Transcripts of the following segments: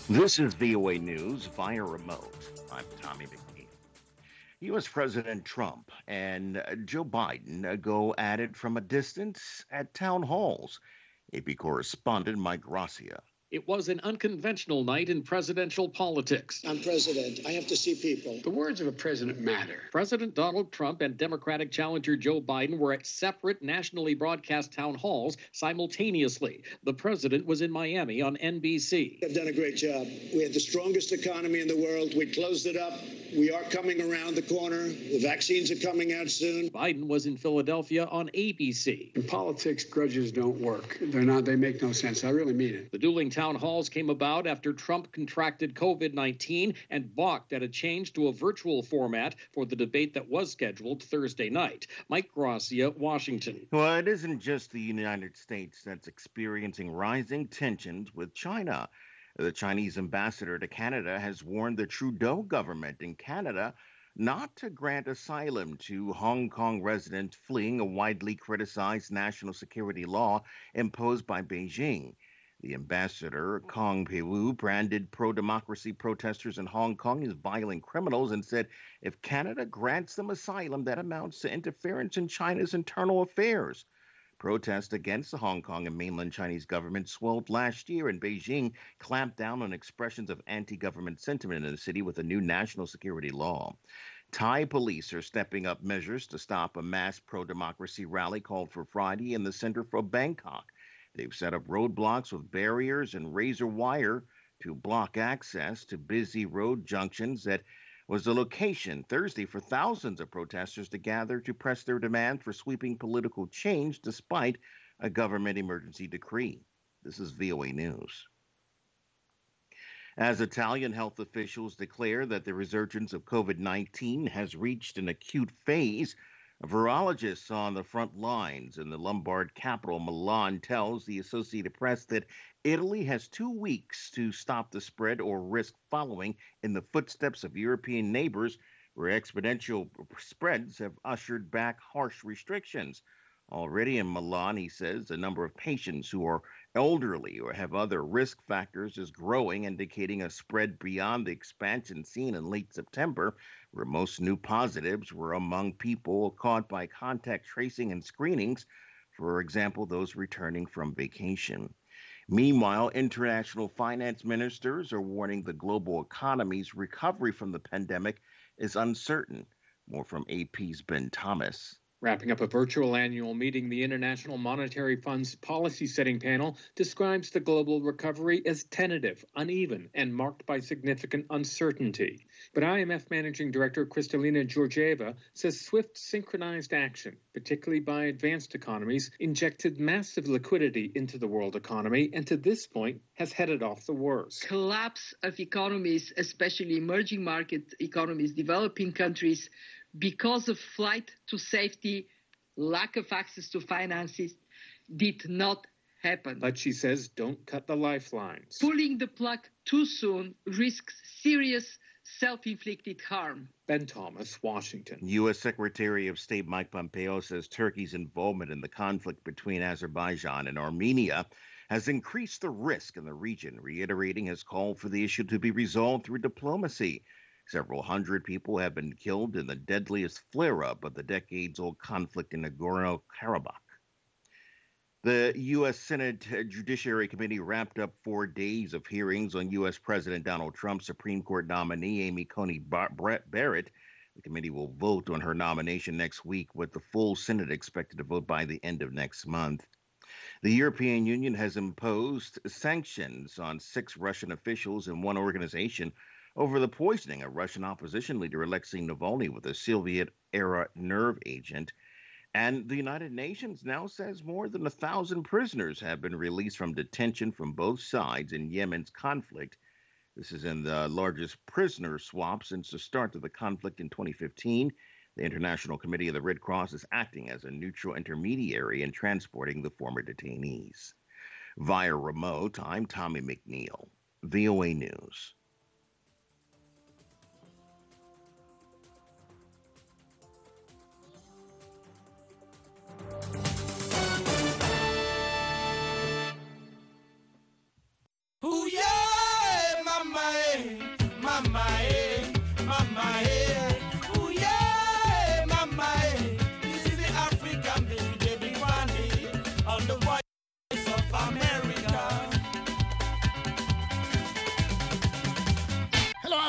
This is VOA News via remote. I'm Tommy McNeil. U.S. President Trump and Joe Biden go at it from a distance at town halls. AP correspondent Mike Gracia. It was an unconventional night in presidential politics. I'm president. I have to see people. The words of a president matter. President Donald Trump and Democratic challenger Joe Biden were at separate nationally broadcast town halls simultaneously. The president was in Miami on NBC. They've done a great job. We had the strongest economy in the world. We closed it up. We are coming around the corner. The vaccines are coming out soon. Biden was in Philadelphia on ABC. In politics, grudges don't work. They make no sense. I really mean it. The dueling town halls came about after Trump contracted COVID-19 and balked at a change to a virtual format for the debate that was scheduled Thursday night. Mike Gracia, Washington. Well, it isn't just the United States that's experiencing rising tensions with China. The Chinese ambassador to Canada has warned the Trudeau government in Canada not to grant asylum to Hong Kong residents fleeing a widely criticized national security law imposed by Beijing. The ambassador, Kong Pei-wu, branded pro-democracy protesters in Hong Kong as violent criminals and said if Canada grants them asylum, that amounts to interference in China's internal affairs. Protests against the Hong Kong and mainland Chinese government swelled last year, and Beijing clamped down on expressions of anti-government sentiment in the city with a new national security law. Thai police are stepping up measures to stop a mass pro-democracy rally called for Friday in the center for Bangkok. They've set up roadblocks with barriers and razor wire to block access to busy road junctions that was the location Thursday for thousands of protesters to gather to press their demand for sweeping political change despite a government emergency decree. This is VOA News. As Italian health officials declare that the resurgence of COVID-19 has reached an acute phase, virologists on the front lines in the Lombard capital, Milan, tells the Associated Press that Italy has 2 weeks to stop the spread or risk following in the footsteps of European neighbors, where exponential spreads have ushered back harsh restrictions. Already in Milan, he says, the number of patients who are elderly or have other risk factors is growing, indicating a spread beyond the expansion seen in late September, where most new positives were among people caught by contact tracing and screenings, for example, those returning from vacation. Meanwhile, international finance ministers are warning the global economy's recovery from the pandemic is uncertain. More from AP's Ben Thomas. Wrapping up a virtual annual meeting, the International Monetary Fund's policy-setting panel describes the global recovery as tentative, uneven, and marked by significant uncertainty. But IMF Managing Director Kristalina Georgieva says swift, synchronized action, particularly by advanced economies, injected massive liquidity into the world economy and to this point has headed off the worst. Collapse of economies, especially emerging market economies, developing countries, because of flight to safety, lack of access to finances, did not happen. But she says don't cut the lifelines. Pulling the plug too soon risks serious self-inflicted harm. Ben Thomas, Washington. U.S. Secretary of State Mike Pompeo says Turkey's involvement in the conflict between Azerbaijan and Armenia has increased the risk in the region, reiterating his call for the issue to be resolved through diplomacy. Several hundred people have been killed in the deadliest flare-up of the decades-old conflict in Nagorno-Karabakh. The U.S. Senate Judiciary Committee wrapped up 4 days of hearings on U.S. President Donald Trump's Supreme Court nominee, Amy Coney Barrett. The committee will vote on her nomination next week, with the full Senate expected to vote by the end of next month. The European Union has imposed sanctions on 6 Russian officials and 1 organization over the poisoning of Russian opposition leader Alexei Navalny with a Soviet-era nerve agent. And the United Nations now says more than 1,000 prisoners have been released from detention from both sides in Yemen's conflict. This is in the largest prisoner swap since the start of the conflict in 2015. The International Committee of the Red Cross is acting as a neutral intermediary in transporting the former detainees. Via remote, I'm Tommy McNeil, VOA News.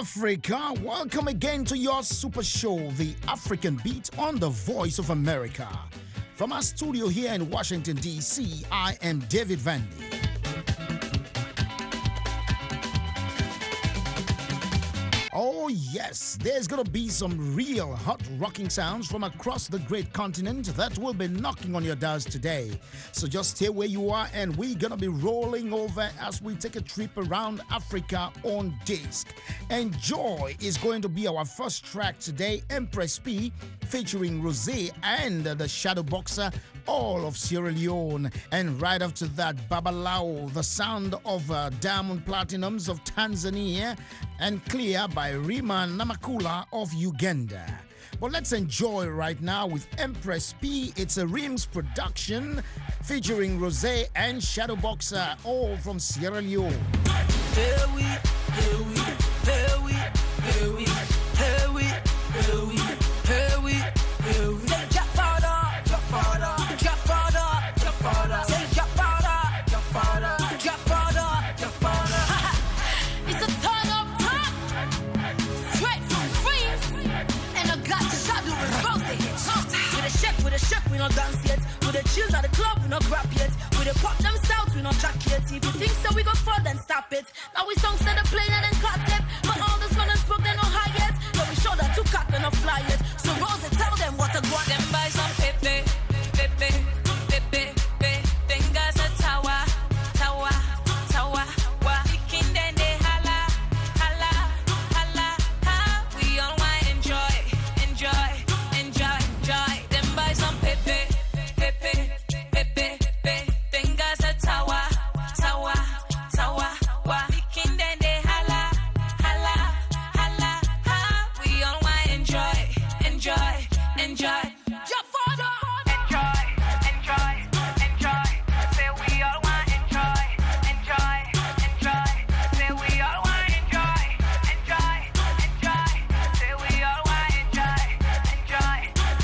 Africa. Welcome again to your super show, The African Beat on the Voice of America. From our studio here in Washington, D.C., I am David Vandy. Oh yes, there's gonna be some real hot rocking sounds from across the great continent that will be knocking on your doors today. So just stay where you are and we're gonna be rolling over as we take a trip around Africa on disc. Enjoy is going to be our first track today, Empress P, featuring Rosé and the Shadow Boxer, all of Sierra Leone. And right after that, Babalao, the sound of Diamond Platinums of Tanzania, and Clear by Rima Namakula of Uganda. But let's enjoy right now with Empress P. It's a Rims production featuring Rosé and Shadow Boxer, all from Sierra Leone. Here we, here we, here we, here we, here we, here we, here we, here we. Say drop harder, drop harder, drop harder, drop harder. Say drop harder, drop harder, drop harder, drop harder. It's a turn up top, straight from Freeze, and I got Shadow and Rosé. With a shake, we not dance yet. With the chills at the club, we not grab yet. With the pop them styles, we not jack yet. If you think so, we go for then stop it. Now we songs that are playing and then cut it. But all this one and spoke, they no high yet. So we show that two cut and no fly yet. So Rosé, tell them what to go. Them buy some pepe, pepe, pepe, pepe. Fingers a tower, tower, tower. Kicking then they holla, holla, holla, ha. We all want enjoy, enjoy, enjoy, enjoy. Them buy some pepe, pepe, pepe, pepe. Fingers a tower, tower, tower. Kicking then they holla, holla, holla, ha. We all want enjoy, enjoy, enjoy. Jump further. Enjoy, enjoy, enjoy. Say we all want enjoy, enjoy, enjoy. Say we all want enjoy, enjoy, enjoy. Say we all want enjoy, enjoy.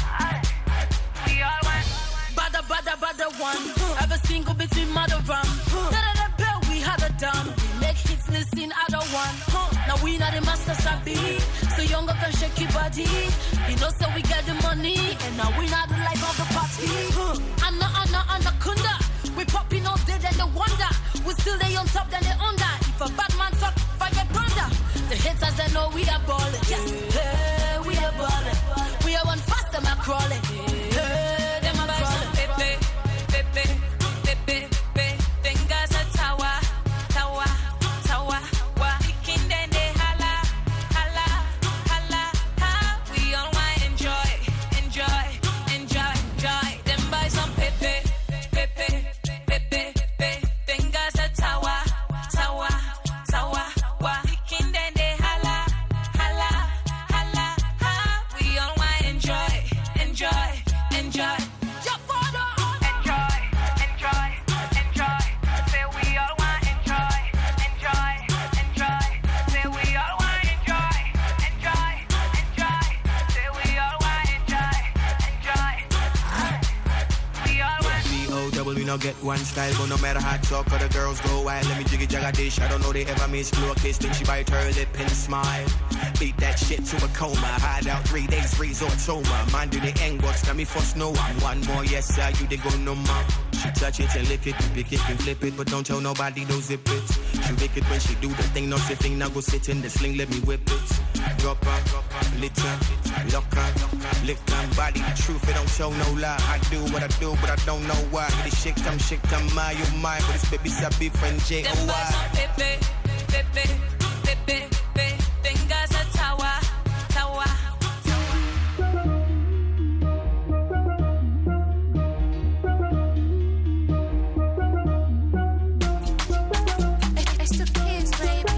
We all want. Bada one. Ever single between mother rum. Da bell we had a dumb. We make hits listen other one. Now we not the master sabi. So younger can shake your body. You know so we get the money. And now we not the life of the party. Anaconda. We popping all day then the wonder. We still lay on top then they under. If a bad man talk, forget brother. The haters they know we are balling. Yes, hey, we are balling. We are one fast them are crawling. Hey, them are crawling. Pepe, pepe, pepe, pepe. Fingers a tower, tower, tower. Kicking then they holla, holla, holla, ha. We all want enjoy, enjoy, enjoy, enjoy. Them buy some pepe, pepe, pepe, pepe. Fingers a tower, tower, tower. Kicking then they holla, holla, holla, ha. We all want enjoy, enjoy, enjoy. Jump further. Enjoy, enjoy, enjoy. Say we all want enjoy, enjoy, enjoy. Say we all want enjoy, enjoy, enjoy. Say we all want enjoy, enjoy. We all want. B-O-double, we no get one style, but no matter how talk, or the girls go wild. Let me jiggy jagga dish. I don't know they ever miss blue kiss. Then she bite her lip and smile. Beat that shit to a coma. Hide out 3 days, resort soma. Man do the end box, let me first know I'm one more. Yes, sir, you they go no more. She touch it and lick it, pick it and flip it, but don't tell nobody don't zip it. She lick it when she do the thing, no sitting. Now go sit in the sling, let me whip it. Drop her, litter, lock her, lick her body. The truth, it don't show no lie. I do what I do, but I don't know why. This shit, I'm my, you mine, but this baby sabi friend J.O.Y. Them buy some pepe, pepe, pepe, pepe. Fingers a tower, tower. It's the kids, baby.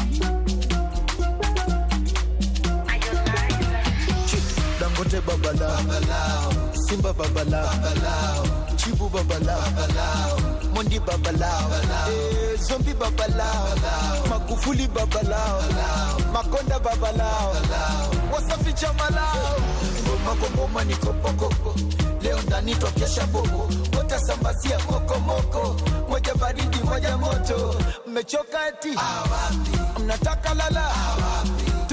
Dangote babalao, Simba babalao, Chibu babalao, Mondi babalao, Zombie babalao, Magufuli babalao, Makonda babalao, Wasafi chamalao, Ngoma ni kopoko, leo ndani tokesha bobo, watasambazia moko, moja baridi moja moto, mmechoka eti, mnataka lala,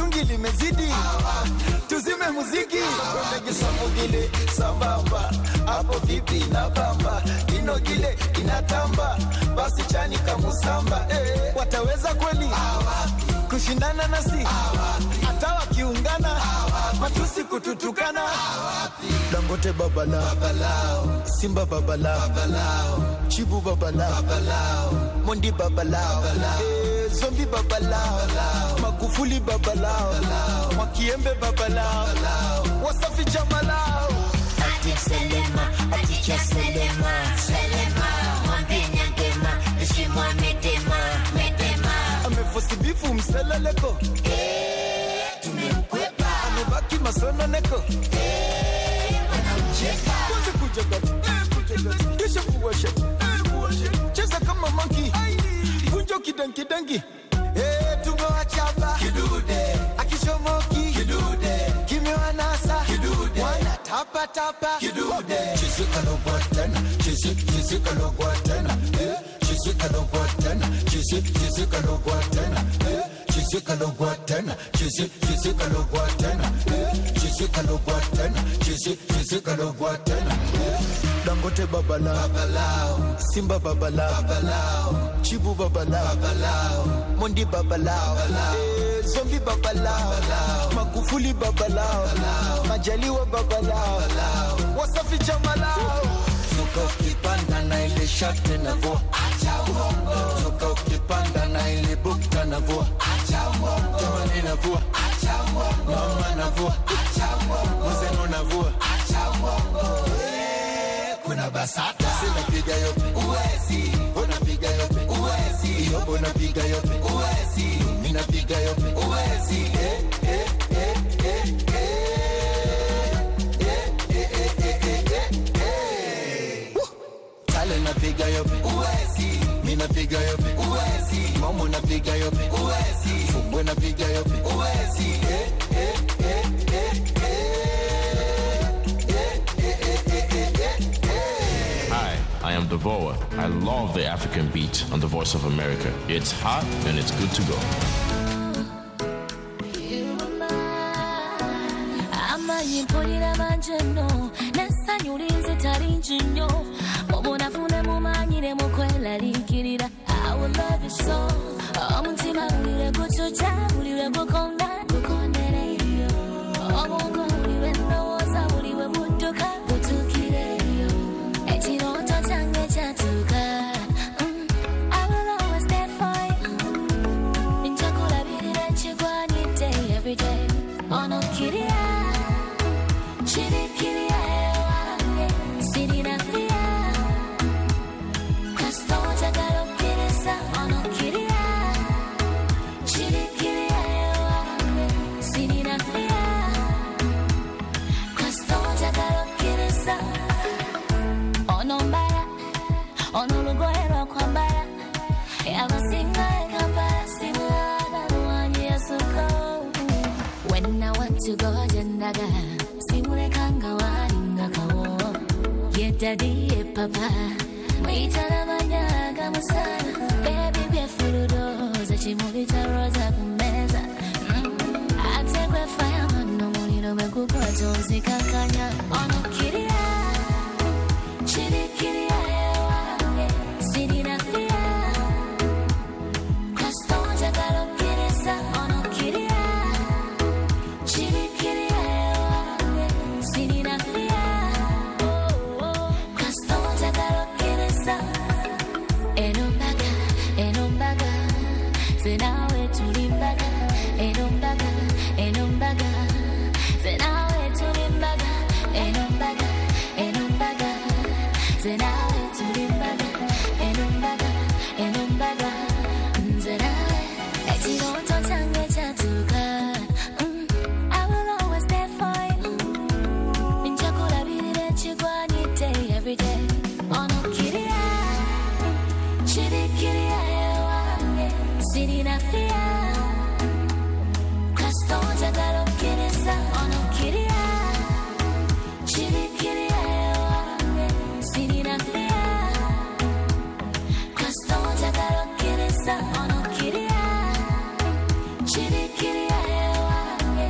imezidi. Tuzime muziki. Wemegi samugile sambamba. Hapo vipi na bamba. Inogile inatamba. Basi chani kamusamba. Wataweza kweli kushindana nasi? Hata wakiungana matusi kututukana. Dangote babalao, Simba babalao, Chibu babalao, Mondi babalao, Zombi babalao, Magufuli babalao, Mwakiembe babalao, Wasafi jamalao. Ati Selema, ati cha Selema, Mwambenya ngema, Nishimwa medema. Amefosi bifu mseleleko, tumemkwepa. Amebaki masononeko, wanamcheka. kwanza kujagati, kisha kuwashati, cheza kama monkey, kunjo kidangi, tumewachapa kidude, akishomoki kidude, kimewanasa kidude, wana tapa kidude. Chizika no button, chizika no button, chizika no button, chizika no button, chizika no button, chizika no button, chizika no button, chizika no button. Dangote babalao, Simba babalao, Chibu babalao, Mondi babalao, Zombi babalao, Magufuli babalao, Majaliwa babalao, Wasafi jamalao. Tuka ukipanda na ile shati na vo, acha uongo. Tuka ukipanda na ile bukta na vo, acha uongo. Jamani na vo, acha uongo. Mama na vo, acha uongo. Mzeno na vo, acha uongo. Kuna basata, sina piga yope, uwezi. Unapiga yope, uwezi. Yobo napiga yope, uwezi. Mina piga yope, uwezi. Tale napiga yope, uwezi. Mina piga yope, uwezi. Momo napiga yope, uwezi. Fumbwe napiga yope, uwezi. Hi, I am Devoa. I love the African beat on the Voice of America. It's hot and it's good to go. I will love you so. I will always stand for you. Every day. Oh no, kitty, chitty, kitty, city na fia. Questo giocare che ne sa. Oh no, kitty, chitty, kitty, city na fia. Questo giocare che ne sa. Oh no, mbaya. Oh no, lugo ero kwa mbaya. Yabasinga ekapara simulana wanyi yasuko. When I want to go jendaga simule kanga waringa kawo. Yedadi ye papa Waitana manyaga musana. Baby be furudoza chimuli cha rosa kumeza. Atekwe fire mano muliro mekupata uzikakanya. Ono kiria chiri kiria ewa siri na fia. Questo giocare che ne sa. Ono kiria chiri kiria ewa siri na fia. Questo giocare che ne sa. Enombaga se nawe tulimbaga. Enombaga se nawe tulimbaga. Enombaga se nawe tulimbaga. Enombaga se nawe etiroto change chatuka. I will always stand for you. Inchakula birire chigwani day every day. Ono kiria chiri kiria ewa siri na fia. Questo giocare che ne sa. Ono kiria chiri kiria ewa siri na fia. Questo giocare che ne sa. Ono kiria chiri kiria ewa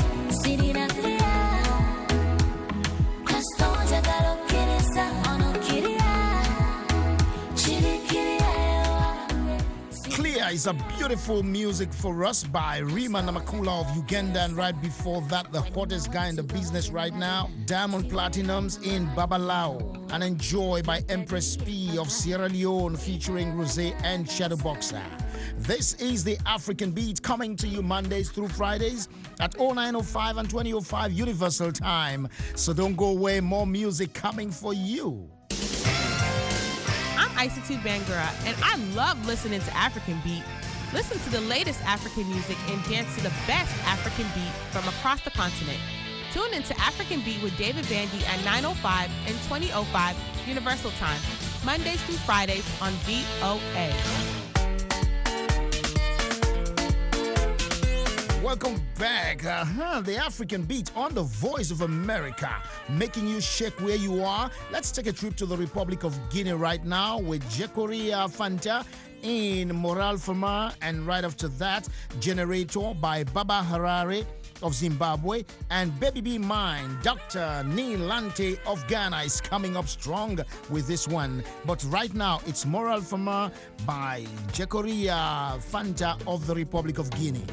is a beautiful music for us by Rima Namakula of Uganda, and right before that, the hottest guy in the business right now, Diamond Platinums in Babalao, and Enjoy by Empress P of Sierra Leone featuring Rosé and Shadowboxer. This is the African Beat, coming to you Mondays through Fridays at 0905 and 2005 Universal Time. So don't go away, more music coming for you. I'm Isitude Bangura, and I love listening to African Beat. Listen to the latest African music and dance to the best African beat from across the continent. Tune into African Beat with David Bandy at 9:05 and 20:05 Universal Time, Mondays through Fridays on VOA. Welcome back. The African Beat on the Voice of America, making you shake where you are. Let's take a trip to the Republic of Guinea right now with Jekoria Fanta in Moral Fama, and right after that, Generator by Baba Harare of Zimbabwe, and Baby Be Mine, Dr. Nilante of Ghana is coming up strong with this one. But right now, it's Moral Fama by Jekoria Fanta of the Republic of Guinea.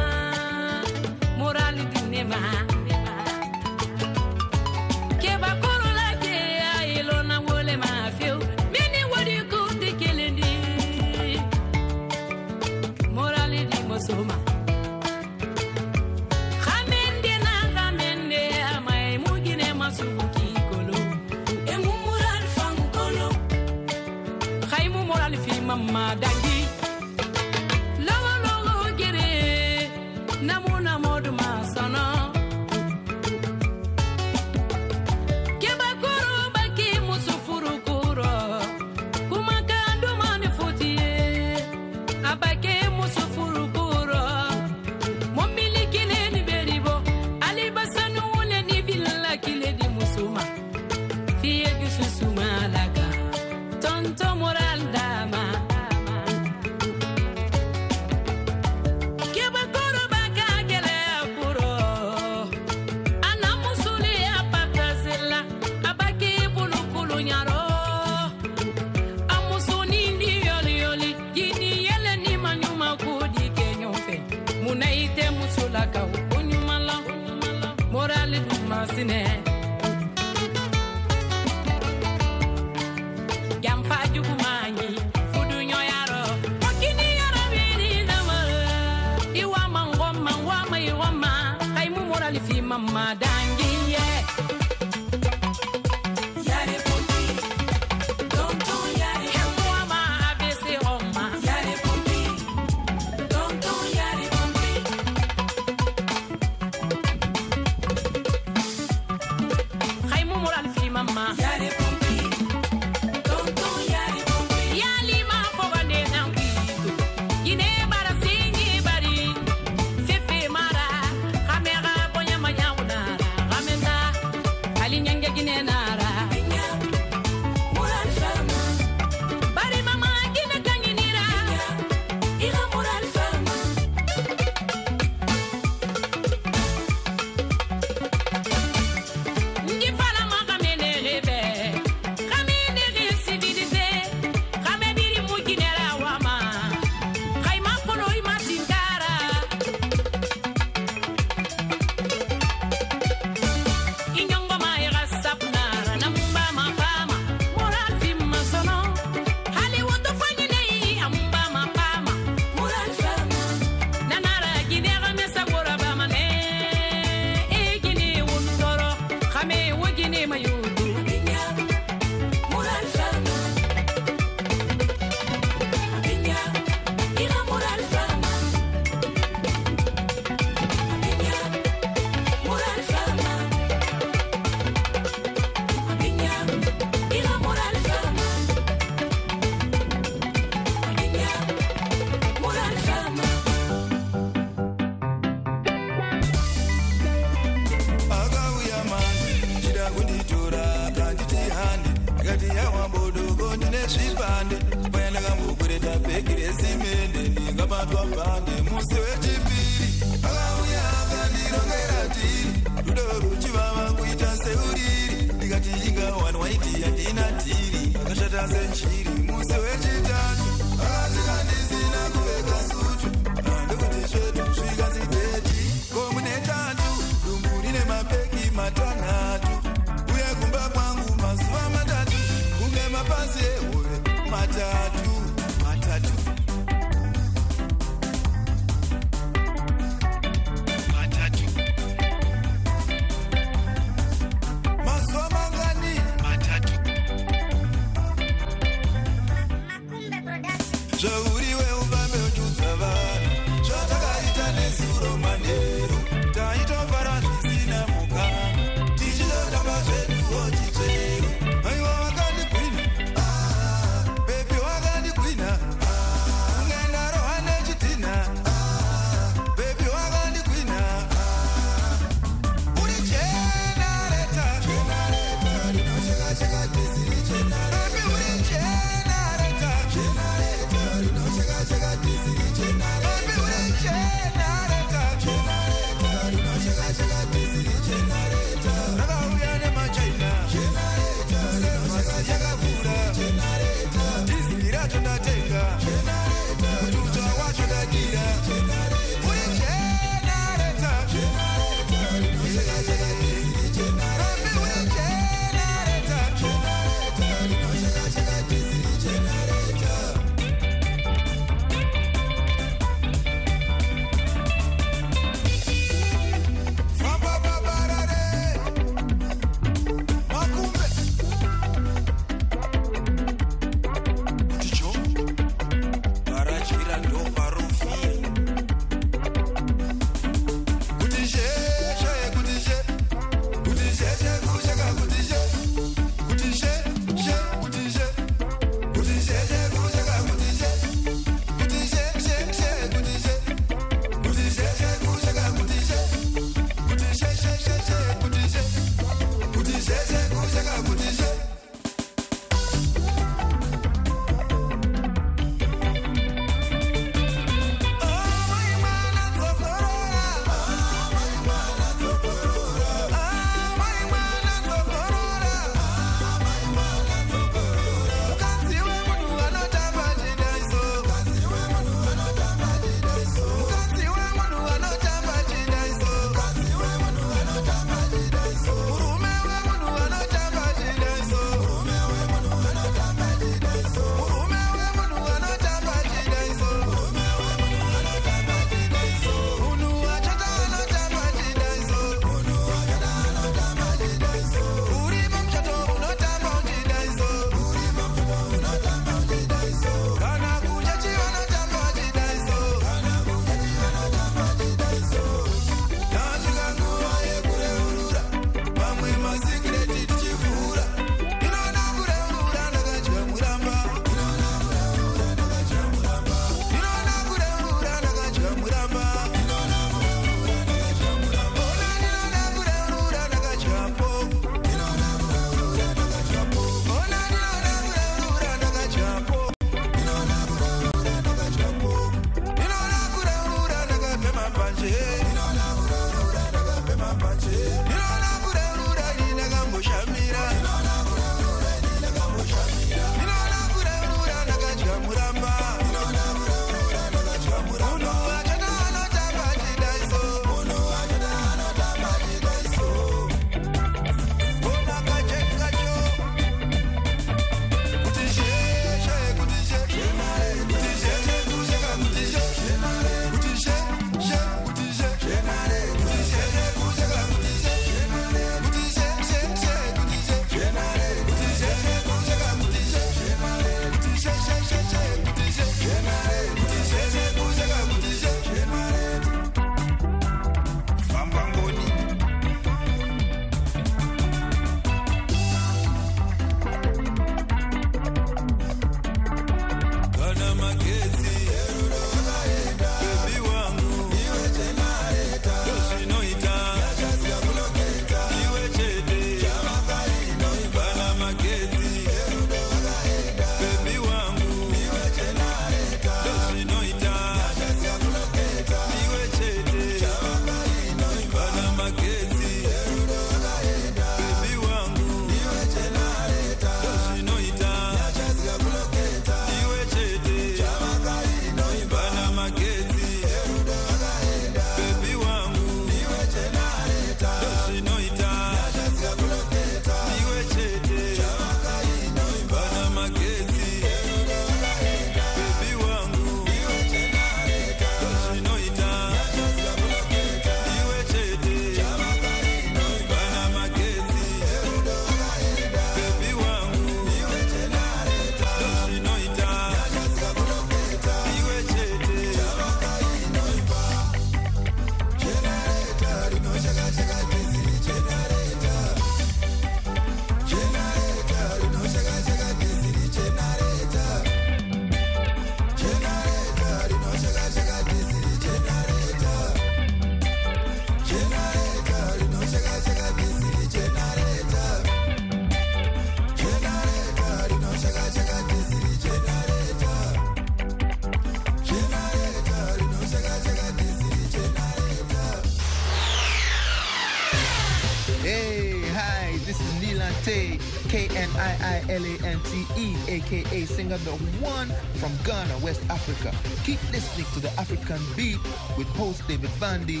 Niilante, Kniilante, aka singer the one from Ghana, West Africa. Keep listening to the African Beat with host David Vandy.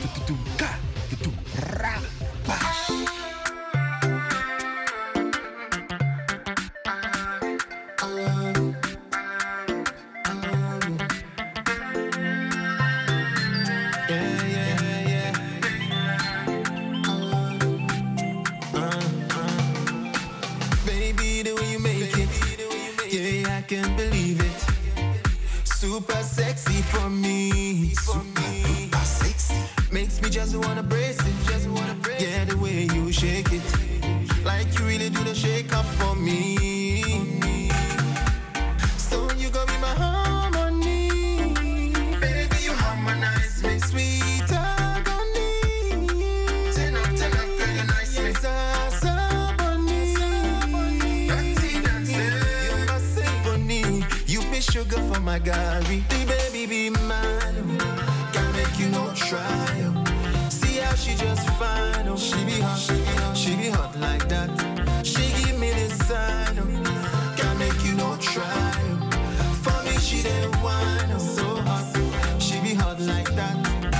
Baby, the way you make it, yeah, I can't believe it. Super sexy for me, super sexy. Makes me just wanna brace it, yeah, the way you shake it, like you really do the shake up for me. So you gonna be my harmony, baby, you harmonize me, sweet agony. Turn up, girl, you nice me. You be sugar for my Gary. The baby be mine. Can't make you no try. See how she just fine. Oh, she be hot like that. She give me the sign. Can't make you no try. For me, she the wine. Oh, so hot. She be hot like that.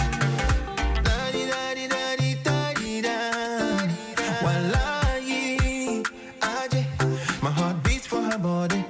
Wallahi, Aje. My heart beats for her body.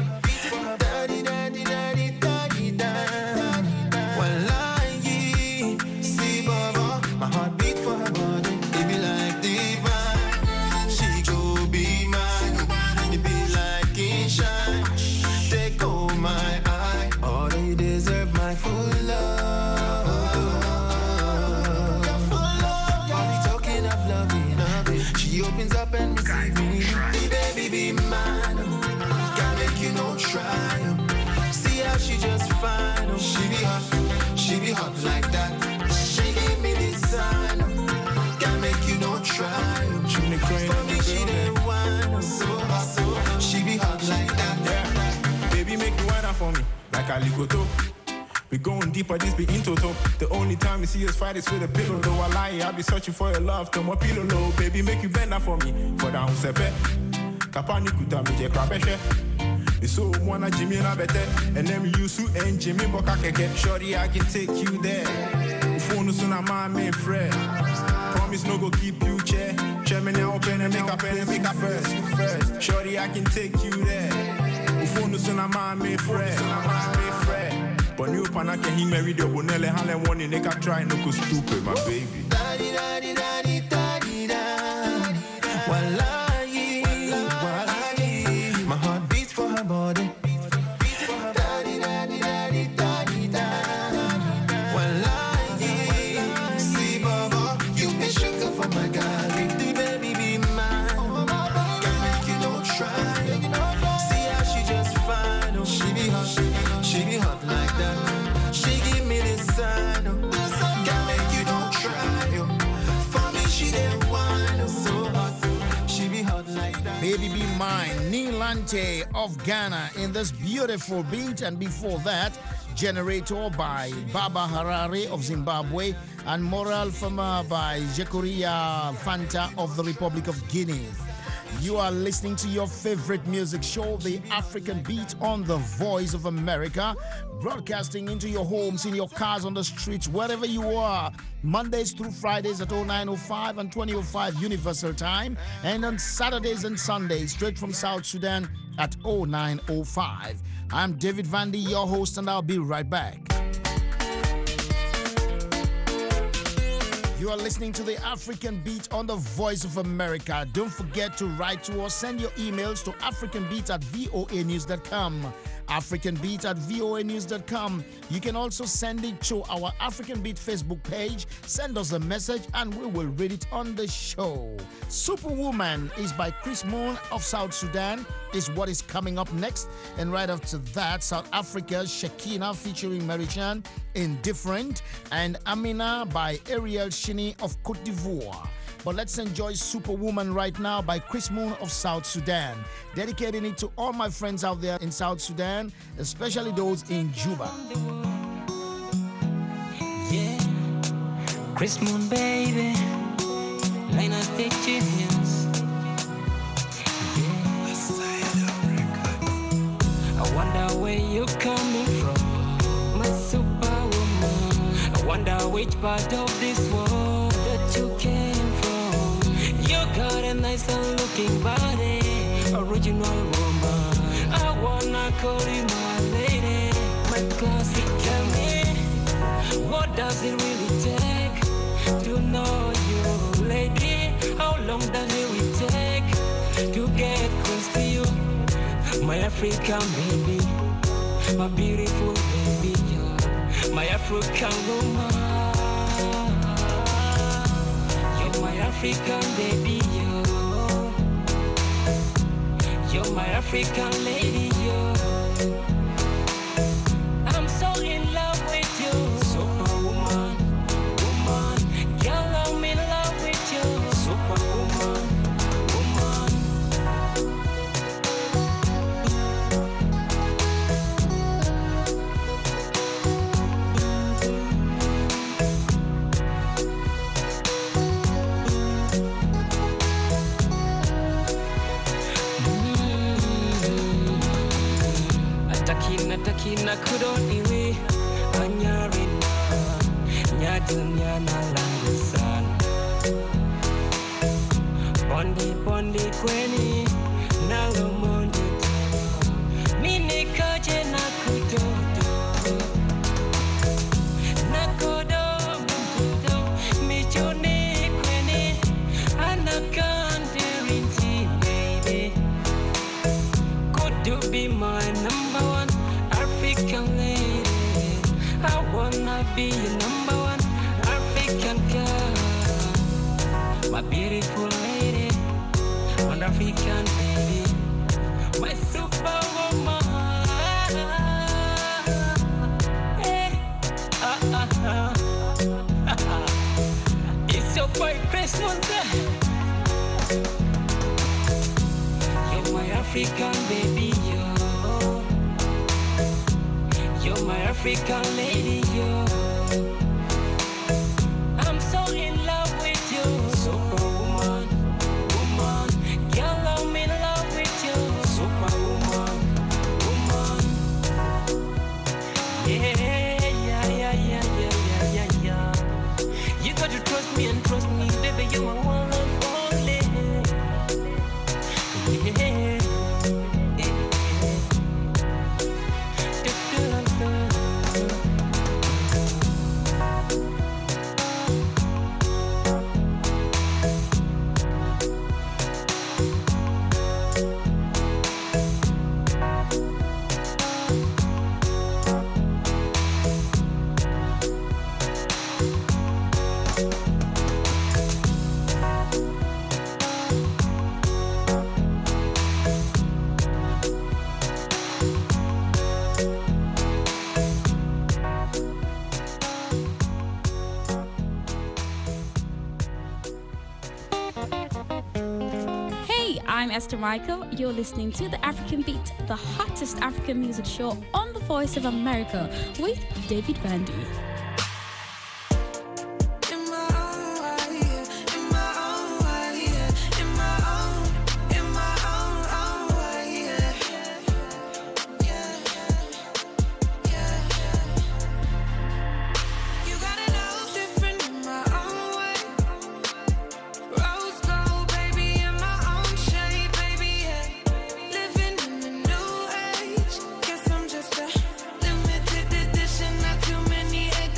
Hot like that. She give me this sign. Can't make you no try. She me crying for me, she the one. So hot, she be hot like that. Yeah. Baby, make me wine for me, like a ligoto. We going deeper, this be in toto. The only time you see us fight is with a pillow. Though I lie, I be searching for your love. To my pillow low, baby, make you bend that for me. For down sepe, kapani kuta mi je krabeshe. So wanna Jimmy and I better, and then you suit and Jimmy Boka keke. Shorty, I can take you there. Phone soon a man me friend. Promise no go keep you chair. Chairman now open and make up first. Shorty, I can take you there. Phone soon a man me friend. But you pana can he marry the bonelle Halen one in nigga try no go stupid, my baby. My heart beats for her body. See, Baba, you be sugar for my Gary. The baby be mine. Can't make you no try. See how she just fine. Oh, she be hot like that. She give me this sign. Can't make you no try. For me, she the one. So hot. She be hot like that. Baby Be Mine, Niilante of Ghana in this beautiful beat. And before that, Generator by Baba Harare of Zimbabwe and Moral Fama by Jekoria Fanta of the Republic of Guinea. You are listening to your favorite music show, The African Beat, on The Voice of America, broadcasting into your homes, in your cars, on the streets, wherever you are, Mondays through Fridays at 09:05 and 20:05 Universal Time, and on Saturdays and Sundays, straight from South Sudan at 09:05. I'm David Vandy, your host, and I'll be right back. You are listening to The African Beat on The Voice of America. Don't forget to write to us. Send your emails to africanbeat@voanews.com. africanbeat@voanews.com. You can also send it to our African Beat Facebook page. Send us a message and we will read it on the show. Superwoman is by Chris Moon of South Sudan is what is coming up next. And right after that, South Africa's Shakina featuring Marichan, Indifferent, and Amina by Ariel Shini of Cote d'Ivoire. But let's enjoy Superwoman right now by Chris Moon of South Sudan. Dedicating it to all my friends out there in South Sudan, especially those in Juba. Yeah, Chris Moon, baby. Line of the genius. wonder where you coming from, my superwoman. I wonder which part of this world that you came from. You got a nice and looking body, original woman. I wanna call you my lady, my classic. Tell me, what does it really take to know you, lady? How long does it really take to get close to you? My African baby, my beautiful baby, my African woman. You're my African baby, you're my African lady, I'm so in love with you, superwoman, woman. Girl, I'm in love with you, superwoman, woman. Atakina kudoniwe anyarina nyadunya na langu sana bondi kweni na lomondi mini kaje na kudodo na kodo michoni kweni anakande rinti baby. Could you be my number one African lady? I wanna be your number one African girl, my beautiful lady, an African baby, my superwoman. Hey, It's your boy Chris Monte. You're my African baby, you're my African lady, I'm so in love with you, superwoman, woman. Girl, I'm in love with you, superwoman, woman. Yeah. You got to trust me and trust me, baby, you're my one and only. Yeah. I'm Esther Michael. You're listening to The African Beat, the hottest African music show on the Voice of America with David Vandy. Guess I'm just a limited edition, not too many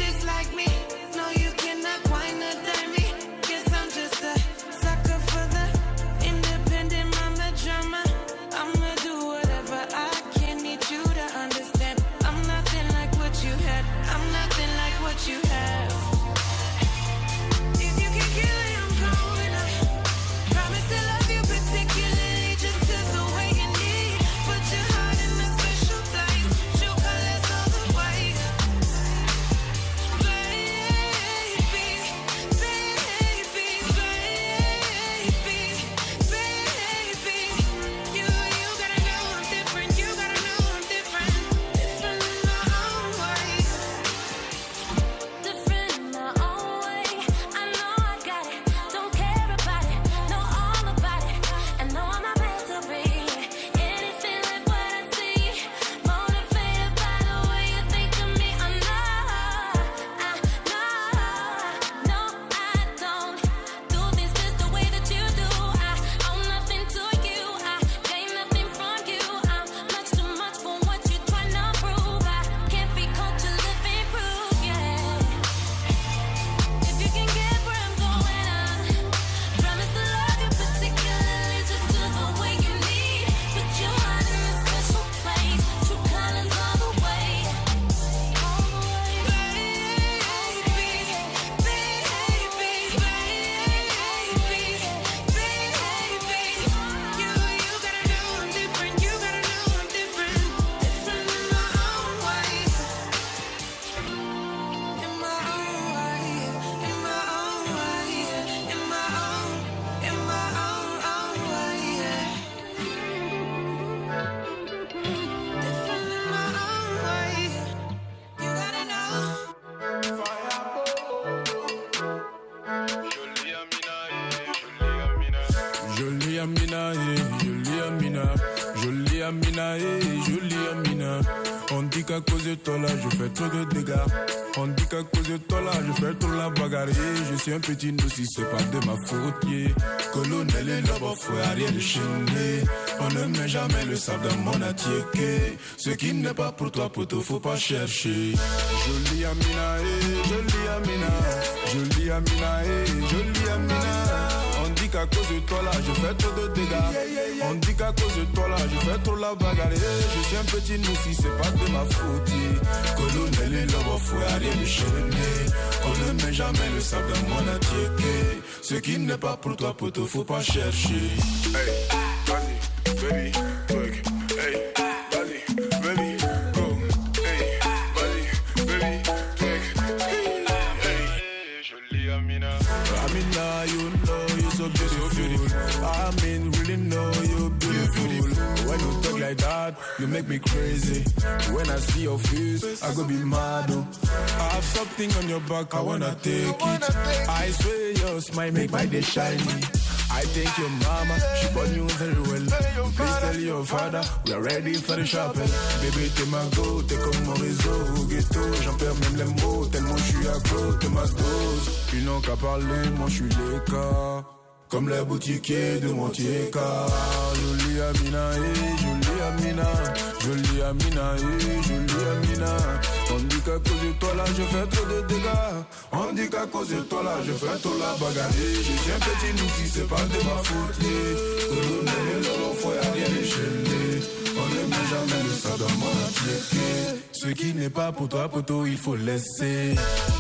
Amina, jolie Amina, jolie Amina. On dit qu'à cause de toi là, je fais trop de dégâts. On dit qu'à cause de toi là, je fais trop la bagarre. Je suis un petit nous si c'est pas de ma faute. Colonel et l'homme, faut rien de chaîner. On ne met jamais le sable dans mon attiéké. Ce qui n'est pas pour toi, poto, faut pas chercher. Jolie Amina, jolie Amina. Jolie Amina, jolie Amina. On dit qu'à cause de toi là, je fais trop de dégâts. On dit qu'à cause de toi là, je fais trop la bagarre. Je suis un petit nous si c'est pas de ma faute. Colonel et l'homme, faut rien de chaîner. On ne met jamais le sable dans mon attiéké. Ce qui n'est pas pour toi, poto, faut pas chercher. Hey, vas-y, baby, twerk. Hey, vas-y, baby, go. Hey, vas-y, baby, twerk. Hey, jolie Amina. Amina, you know you're so beautiful. I mean, really know you're beautiful. When you talk like that, you make me crazy. When I see your face, I go be mad. Oh. I have something on your back, I wanna take it. I swear your smile make my day shiny. I thank your mama, she born you very well. Please tell your father, we are ready for the shopping. Baby, t'es ma go, t'es comme mon réseau. Ghetto, j'en perds même les mots, tellement je suis accro, t'es ma dose. Ils n'ont qu'à parler, moi je suis l'écart. Comme les boutiquiers de Montier-Car. Jolie Amina, jolie Amina. Jolie Amina, jolie Amina. On dit qu'à cause de toi là, je fais trop de dégâts. On dit qu'à cause de toi là, je fais trop la bagarre. Je suis un petit nous si c'est pas de ma faute. Colonel, l'homme, faut rien déchaîner. On ne met jamais le sang dans mon attiéké. Ce qui n'est pas pour toi, poto, il faut laisser.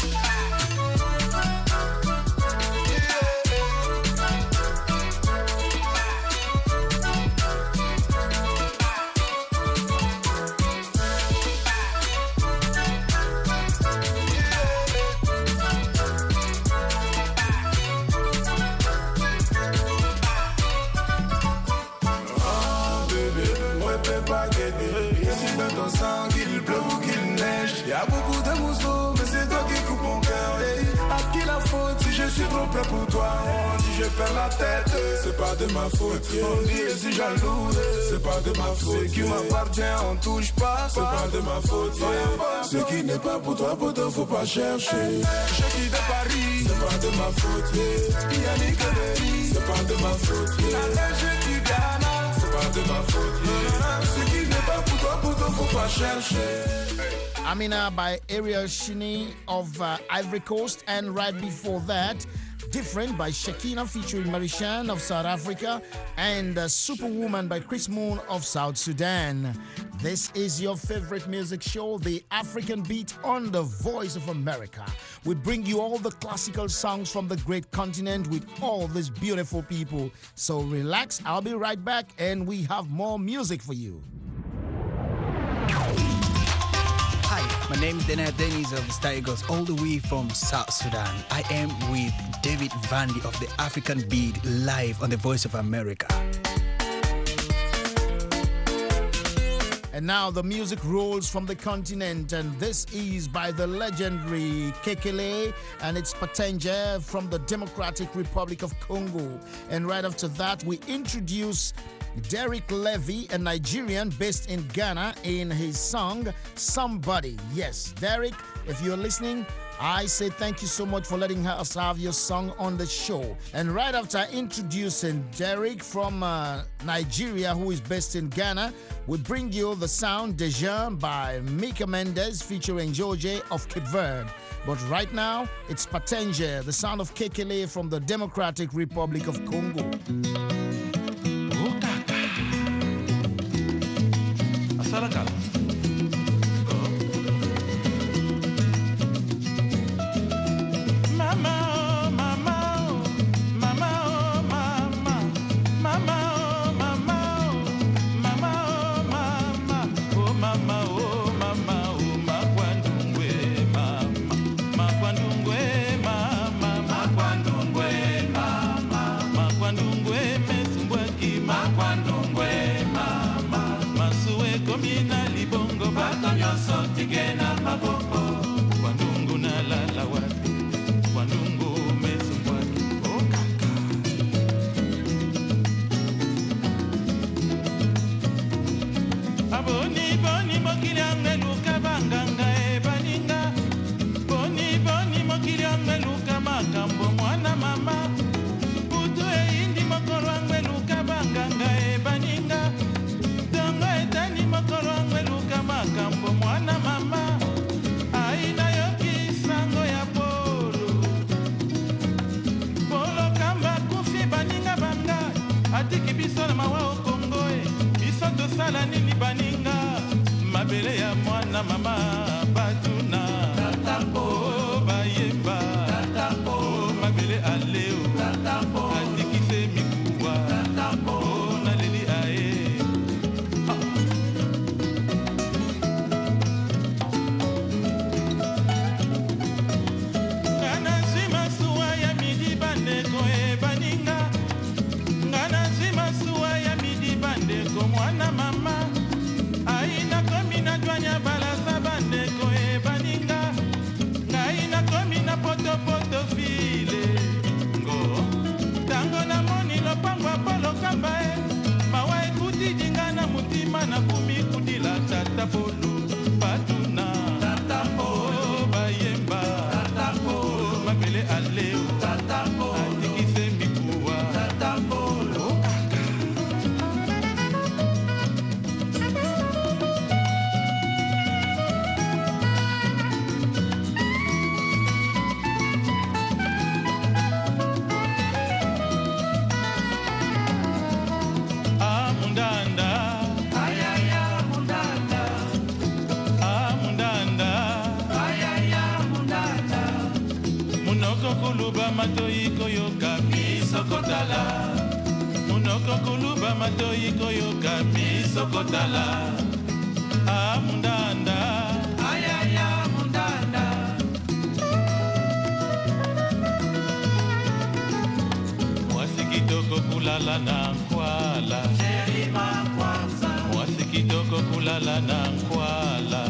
Qu'il pleuve ou qu'il neige, y a beaucoup de mousseaux, mais c'est toi qui coupe mon cœur. Hey. À qui la faute si je suis trop près pour toi? On dit je perds la tête, c'est pas de ma faute. On dit je suis jaloux, c'est pas de ma faute. Ce qui m'appartient, on touche pas, c'est pas de ma faute. Ce qui n'est pas pour toi, poto, faut pas chercher. Je qui de Paris, c'est pas de ma faute. Yannick Berry, c'est pas de ma faute. La neige du Ghana, c'est pas de ma faute. Ce qui n'est pas pour toi, poto, faut pas chercher. Amina by Ariel Shini of Ivory Coast, and right before that, Different by Shekina featuring Marishan of South Africa, and Superwoman by Chris Moon of South Sudan. This is your favorite music show, The African Beat, on the Voice of America. We bring you all the classical songs from the great continent with all these beautiful people. So relax, I'll be right back, and we have more music for you. Hi, my name is Dena Dennis of the Star Eagles, all the way from South Sudan. I am with David Vandy of the African Beat, live on the Voice of America. And now the music rolls from the continent, and this is by the legendary Kekele, and it's Patenje from the Democratic Republic of Congo. And right after that, we introduce Derek Levy, a Nigerian based in Ghana, in his song, Somebody. Yes, Derek, if you're listening, I say thank you so much for letting us have your song on the show. And right after introducing Derek from Nigeria, who is based in Ghana, we bring you the sound Deja by Mika Mendes featuring George of Cape Verde. But right now, it's Patenje, the sound of Kekele from the Democratic Republic of Congo. Boni boni mokili angeluka banganga e baninga. Boni boni mokili angeluka makambo mwana mama. Putu e indi mokolo angeluka banganga e baninga. Dongo etani mokolo angeluka makambo mwana mama. Aina yoki sango ya polo. Polo kamba kufi baninga banga. Atiki biso na mawa Kongo e. Biso tosala nini baninga. Mabele ya mwana mama batuna. Tatambo bayemba. Tatambo mabele aleo. Tatambo atiki se mikuwa. Tatambo na leli ae. Ngana zima suwa ya midi bandeko e baninga. Ngana zima suwa ya midi bandeko mwana mama. Aina komi na jwanya balasa bandeko e baninga. Ngaina komi na poto poto file. Ngo tango na moni lopangwa polo kamba e. Mawa ekuti jingana mutima na bumi kudila tata polo. Patuna tatambo bayemba. Tatambo mabele aleo. Tatambo atikise mikuwa. Tatambo Mundanda, ayaya mundanda, mundanda, ayaya mundanda. Munoko kuluba matoi koyoka misokotala. Munoko kuluba matoi koyoka misokotala. Mundanda, ayaya mundanda. Mwasi kitoko kulala na nkwala. Mwasi kitoko kulala na nkwala.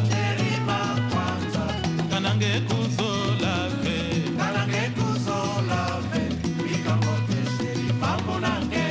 Kanange kuzola ve. Kanange kuzola ve. Mikambote sheri mambo nange.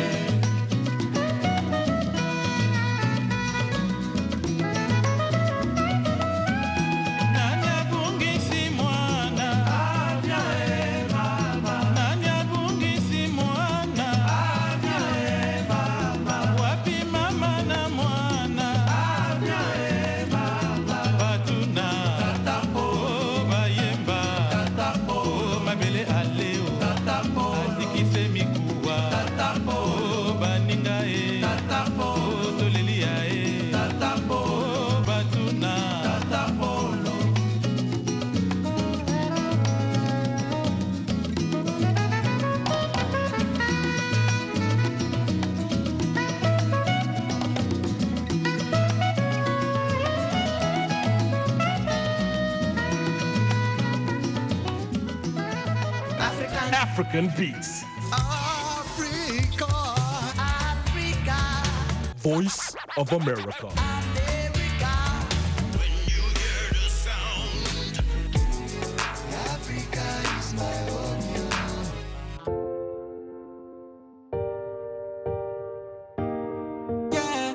Nanya bungisi mwana. Avya e mama. Nanya bungisi mwana. Avya e mama. Wapi mama na mwana. Avya e mama. Batuna. Tatambo bayemba. Tatambo mabele aleo. Tatambo atikise mikuwa. Tatambo baninga e. Tatambo tolelia e. Tatambo batuna. Tatambo no. African Beats. Africa, Africa, Voice of America. Africa is my home. Yeah,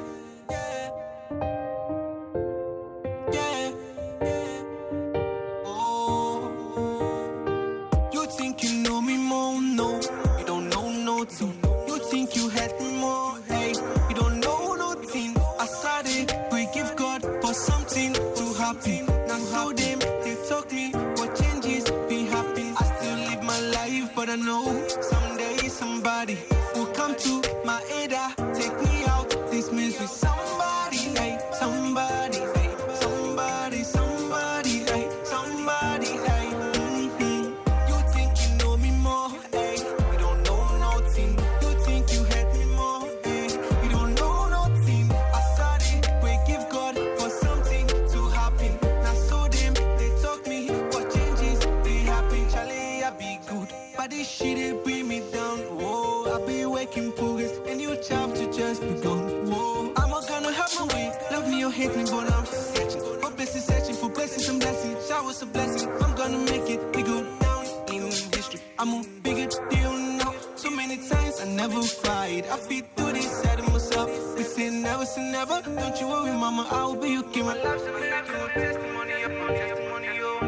yeah, yeah. Oh, you think you know me more? No, you don't know nothing. You think you had me more? Hey, you don't know nothing. I started, we give God for something to happen. Now how them they talk me, what changes be happen. I still live my life, but I know someday somebody will come to my aid. Take me out this misery. Somebody, hey, somebody, hey, somebody, somebody, hey, somebody, hey. You think you know me more, hey? You don't know nothing. You think you hate me more, hey? You don't know nothing. I started, we give God for something to happen. Now so them they talk me, what changes they happen. Charlie, I be good, but this shit they bring me down. Whoa, I be waking progress, and you have to just be gone. Whoa, I'm not gonna have my way. Love me or hate me, but I'm searching for blessings, searching for blessings and blessings. Showers of blessings, I'm gonna make it. We go down in history. I'm a bigger deal now. So many times I never cried. I feel through this side of myself. We say never us and never. Don't you worry, mama, I will be your king. My life's a miracle, testimony upon testimony.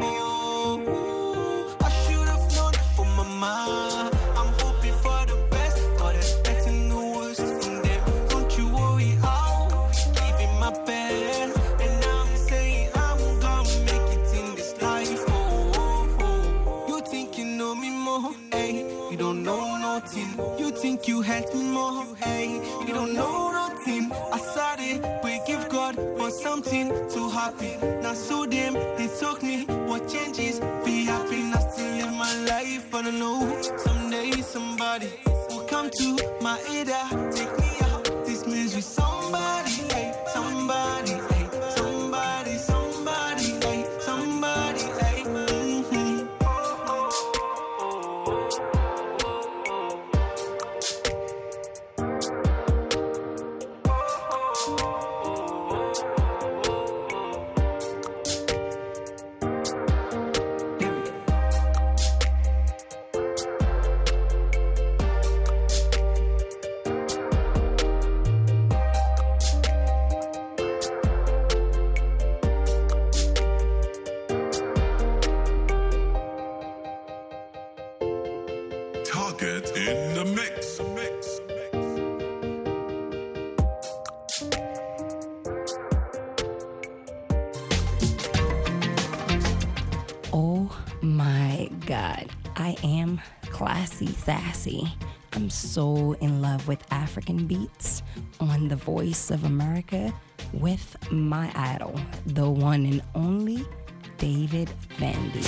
Oh, I should have known, oh mama. I'm hoping for the best, but expecting the worst from them. Don't you worry, I'll give it my best. And I'm saying I'm gonna make it in this life. You think you know me more, hey? You don't know nothing. You think you helped me more, hey? You don't know nothing. I said it, we give God for something to happen. Now so them, they took me, what changes? Be happy, I still live my life. But I know someday somebody will come to my aid, take me out this misery. Somebody, hey, somebody, hey, somebody, somebody, hey, somebody, hey. Target in the mix. Oh my God, I am classy sassy. I'm so in love with African beats on The Voice of America with my idol, the one and only David Vandy.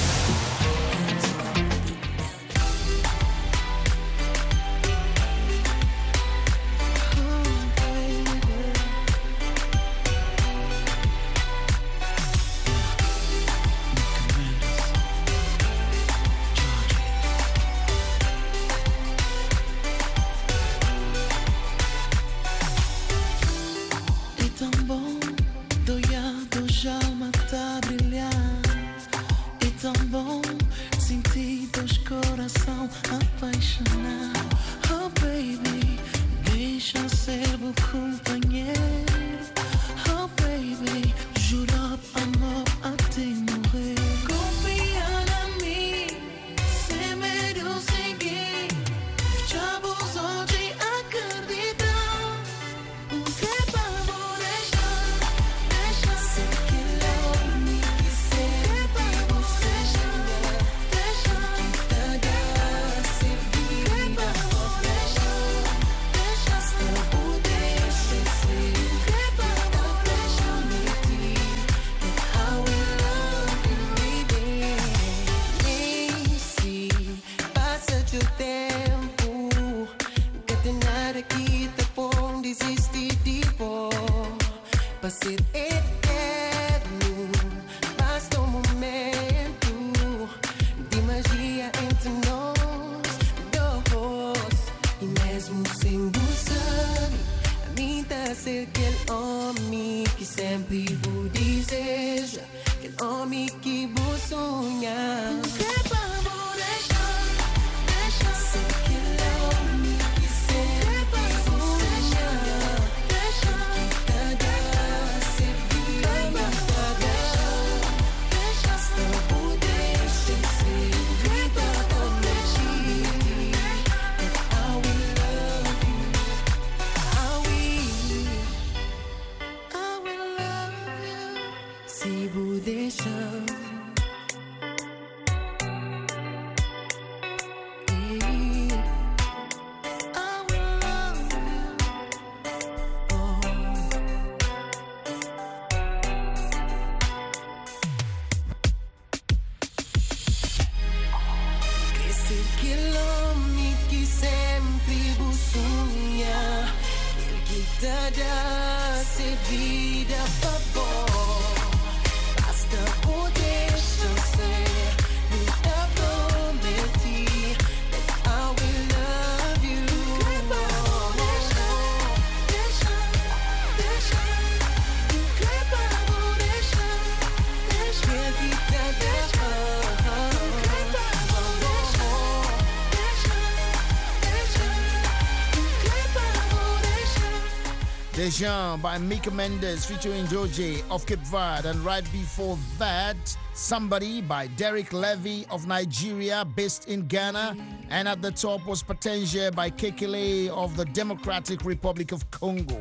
Dejan by Mika Mendes featuring Joji of Cape Verde. And right before that, Somebody by Derek Levy of Nigeria, based in Ghana. And at the top was Potensia by Kekele of the Democratic Republic of Congo.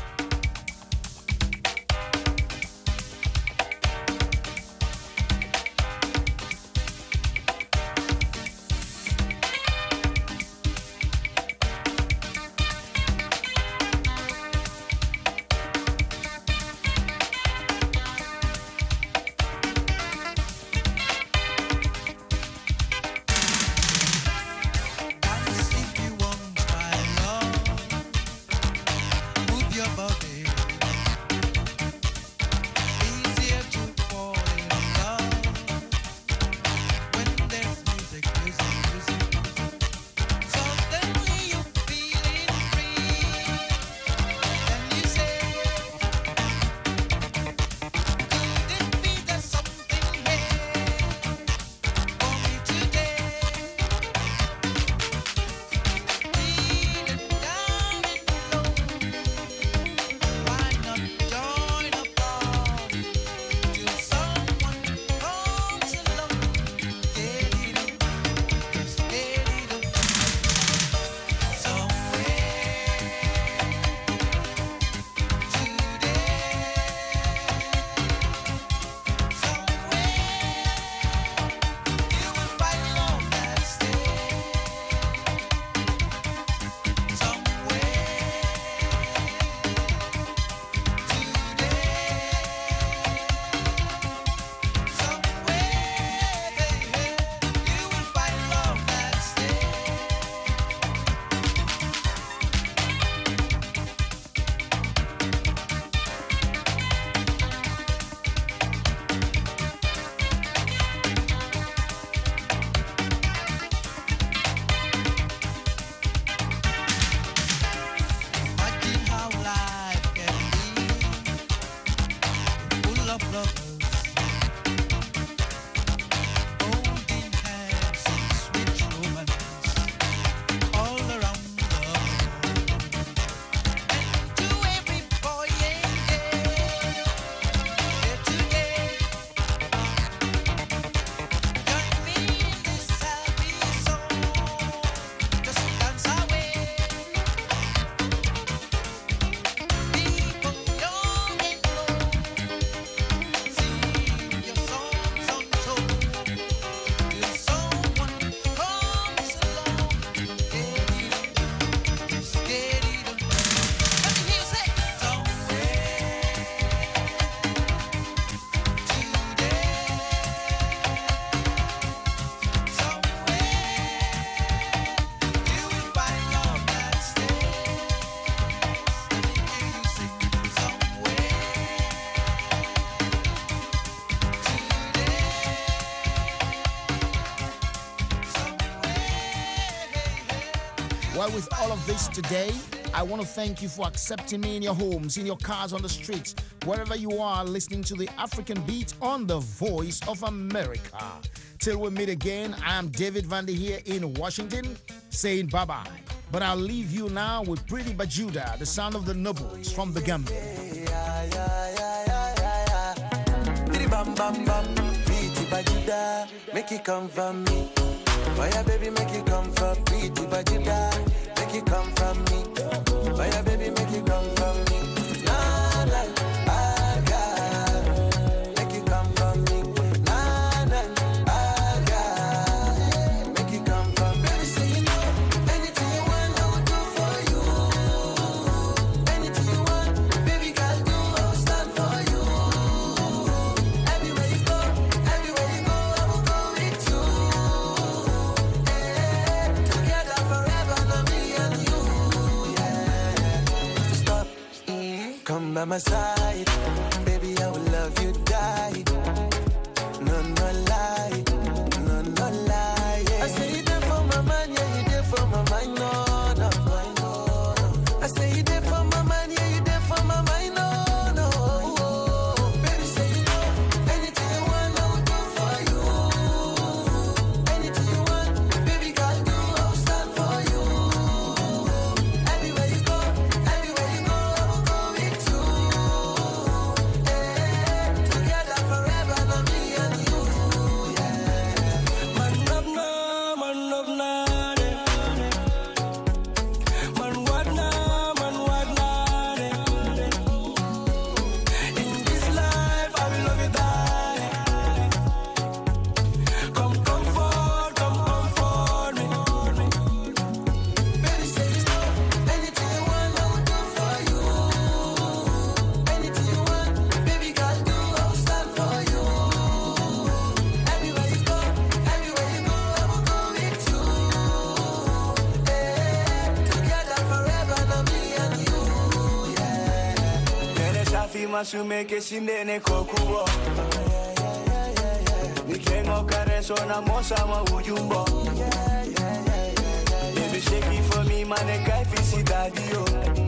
Well, with all of this today, I want to thank you for accepting me in your homes, in your cars, on the streets, wherever you are listening to the African Beat on the Voice of America. Till we meet again, I'm David Vandy here in Washington saying bye-bye. But I'll leave you now with Pretty Bajuda, the sound of the nobles from the Gambia. Bam bam bam, Pretty Bajuda, make it come from me. Why ya baby make it come from Pretty Bajuda, make it come from me. Why ya baby make it come from me. Nah nah, make it come from me. Nah nah, make it come from me. Baby say you know, anything you want I will do for you. Anything you want, baby girl do, I will stand for you. Everywhere you go, I will go with you. Together forever, not me and you. Stop, come by my side, baby. I will love you, die. No, no lie, no, no lie. Yeah. I say you there for my man, yeah, you there for my mind, no, no, no. I say you there for my man, yeah, you there for my mind, no, no. Baby, say you know, anything you want, I will do for you. Anything you want, baby girl, do, I will stand for you. Everywhere you go, I will go with fi masume ke sindene kokubo. Nikengo kareso na mosa ma ujumbo. Baby shake it for me, man, I can't see daddy, yo.